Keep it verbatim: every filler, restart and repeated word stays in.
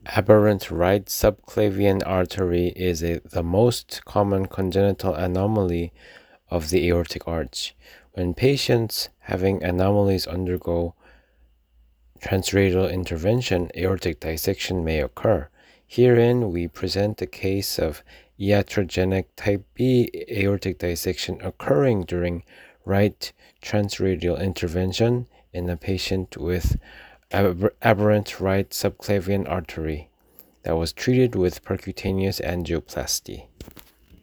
Aberrant right subclavian artery is a, the most common congenital anomaly of the aortic arch. When patients having anomalies undergo transradial intervention, aortic dissection may occur. Herein, we present a case of iatrogenic type B aortic dissection occurring during right transradial intervention in a patient with aber- aberrant right subclavian artery that was treated with percutaneous angioplasty.